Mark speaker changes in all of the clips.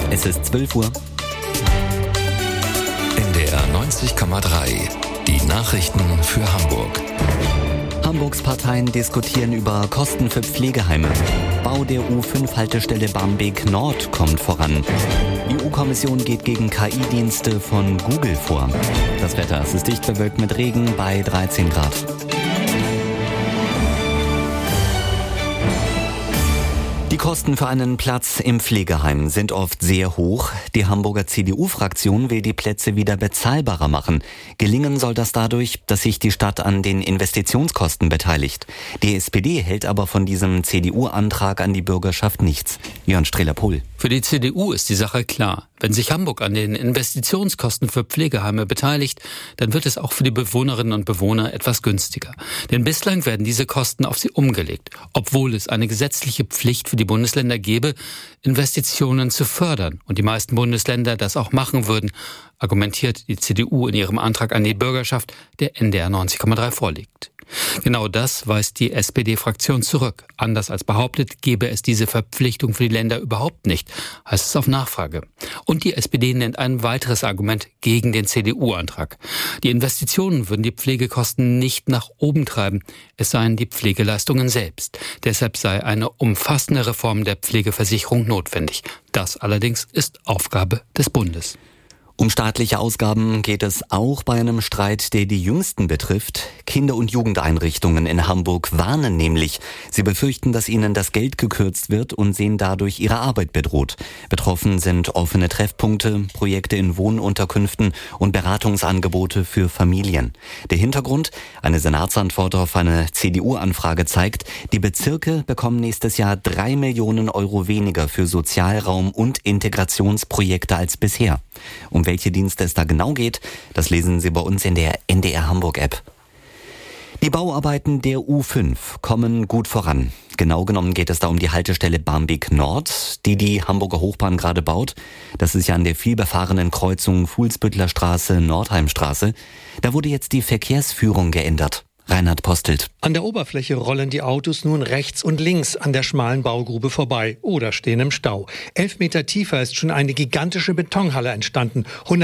Speaker 1: Es ist 12 Uhr.
Speaker 2: NDR 90,3. Die Nachrichten für Hamburg.
Speaker 1: Hamburgs Parteien diskutieren über Kosten für Pflegeheime. Bau der U5-Haltestelle Barmbek Nord kommt voran. Die EU-Kommission geht gegen KI-Dienste von Google vor. Das Wetter, es ist dicht bewölkt mit Regen bei 13 Grad. Die Kosten für einen Platz im Pflegeheim sind oft sehr hoch. Die Hamburger CDU-Fraktion will die Plätze wieder bezahlbarer machen. Gelingen soll das dadurch, dass sich die Stadt an den Investitionskosten beteiligt. Die SPD hält aber von diesem CDU-Antrag an die Bürgerschaft nichts. Jörn Strehler-Pohl.
Speaker 3: Für die CDU ist die Sache klar. Wenn sich Hamburg an den Investitionskosten für Pflegeheime beteiligt, dann wird es auch für die Bewohnerinnen und Bewohner etwas günstiger. Denn bislang werden diese Kosten auf sie umgelegt, obwohl es eine gesetzliche Pflicht für die Bundesländer gäbe, Investitionen zu fördern und die meisten Bundesländer das auch machen würden, argumentiert die CDU in ihrem Antrag an die Bürgerschaft, der NDR 90,3 vorliegt. Genau das weist die SPD-Fraktion zurück. Anders als behauptet, gäbe es diese Verpflichtung für die Länder überhaupt nicht, heißt es auf Nachfrage. Und die SPD nennt ein weiteres Argument gegen den CDU-Antrag. Die Investitionen würden die Pflegekosten nicht nach oben treiben, es seien die Pflegeleistungen selbst. Deshalb sei eine umfassende Reform der Pflegeversicherung notwendig. Das allerdings ist Aufgabe des Bundes.
Speaker 1: Um staatliche Ausgaben geht es auch bei einem Streit, der die Jüngsten betrifft. Kinder- und Jugendeinrichtungen in Hamburg warnen nämlich. Sie befürchten, dass ihnen das Geld gekürzt wird und sehen dadurch ihre Arbeit bedroht. Betroffen sind offene Treffpunkte, Projekte in Wohnunterkünften und Beratungsangebote für Familien. Der Hintergrund? Eine Senatsantwort auf eine CDU-Anfrage zeigt, die Bezirke bekommen nächstes Jahr 3 Millionen Euro weniger für Sozialraum- und Integrationsprojekte als bisher. Um welche Dienste es da genau geht, das lesen Sie bei uns in der NDR Hamburg App. Die Bauarbeiten der U5 kommen gut voran. Genau genommen geht es da um die Haltestelle Barmbek Nord, die Hamburger Hochbahn gerade baut. Das ist ja an der vielbefahrenen Kreuzung Fuhlsbüttler Straße, Nordheimstraße. Da wurde jetzt die Verkehrsführung geändert. Reinhard Postelt.
Speaker 4: An der Oberfläche rollen die Autos nun rechts und links an der schmalen Baugrube vorbei oder stehen im Stau. 11 Meter tiefer ist schon eine gigantische Betonhalle entstanden,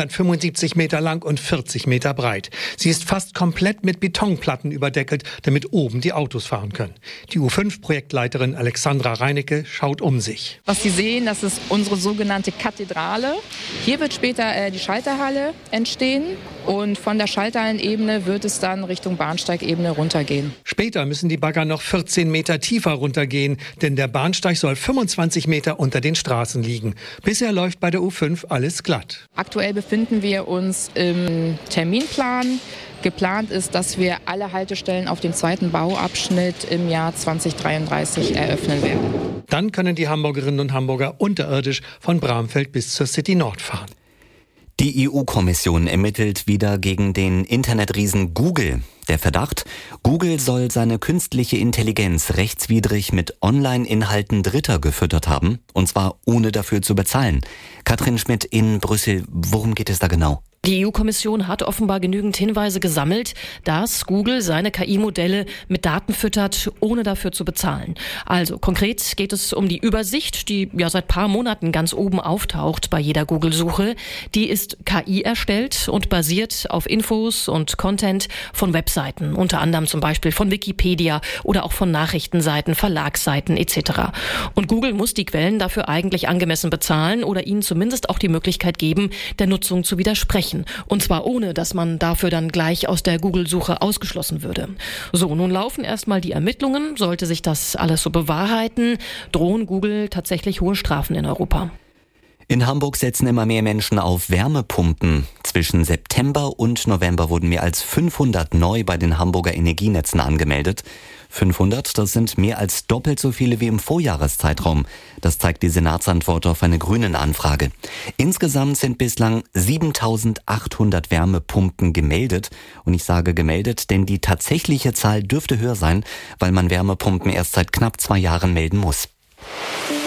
Speaker 4: 175 Meter lang und 40 Meter breit. Sie ist fast komplett mit Betonplatten überdeckelt, damit oben die Autos fahren können. Die U5-Projektleiterin Alexandra Reinecke schaut um sich.
Speaker 5: Was Sie sehen, das ist unsere sogenannte Kathedrale. Hier wird später die Schalterhalle entstehen und von der Schalterhallenebene wird es dann Richtung Bahnsteigebene runtergehen.
Speaker 4: Später müssen die Bagger noch 14 Meter tiefer runtergehen, denn der Bahnsteig soll 25 Meter unter den Straßen liegen. Bisher läuft bei der U5 alles glatt.
Speaker 5: Aktuell befinden wir uns im Terminplan. Geplant ist, dass wir alle Haltestellen auf dem zweiten Bauabschnitt im Jahr 2033 eröffnen werden.
Speaker 4: Dann können die Hamburgerinnen und Hamburger unterirdisch von Bramfeld bis zur City Nord fahren.
Speaker 1: Die EU-Kommission ermittelt wieder gegen den Internetriesen Google. Der Verdacht: Google soll seine künstliche Intelligenz rechtswidrig mit Online-Inhalten Dritter gefüttert haben, und zwar ohne dafür zu bezahlen. Katrin Schmidt in Brüssel, worum geht es da genau?
Speaker 6: Die EU-Kommission hat offenbar genügend Hinweise gesammelt, dass Google seine KI-Modelle mit Daten füttert, ohne dafür zu bezahlen. Also konkret geht es um die Übersicht, die ja seit paar Monaten ganz oben auftaucht bei jeder Google-Suche. Die ist KI erstellt und basiert auf Infos und Content von Webseiten, unter anderem zum Beispiel von Wikipedia oder auch von Nachrichtenseiten, Verlagsseiten etc. Und Google muss die Quellen dafür eigentlich angemessen bezahlen oder ihnen zumindest auch die Möglichkeit geben, der Nutzung zu widersprechen. Und zwar ohne, dass man dafür dann gleich aus der Google-Suche ausgeschlossen würde. So, nun laufen erstmal die Ermittlungen. Sollte sich das alles so bewahrheiten, drohen Google tatsächlich hohe Strafen in Europa.
Speaker 1: In Hamburg setzen immer mehr Menschen auf Wärmepumpen. Zwischen September und November wurden mehr als 500 neu bei den Hamburger Energienetzen angemeldet. 500, das sind mehr als doppelt so viele wie im Vorjahreszeitraum. Das zeigt die Senatsantwort auf eine Grünen-Anfrage. Insgesamt sind bislang 7.800 Wärmepumpen gemeldet. Und ich sage gemeldet, denn die tatsächliche Zahl dürfte höher sein, weil man Wärmepumpen erst seit knapp 2 Jahren melden muss.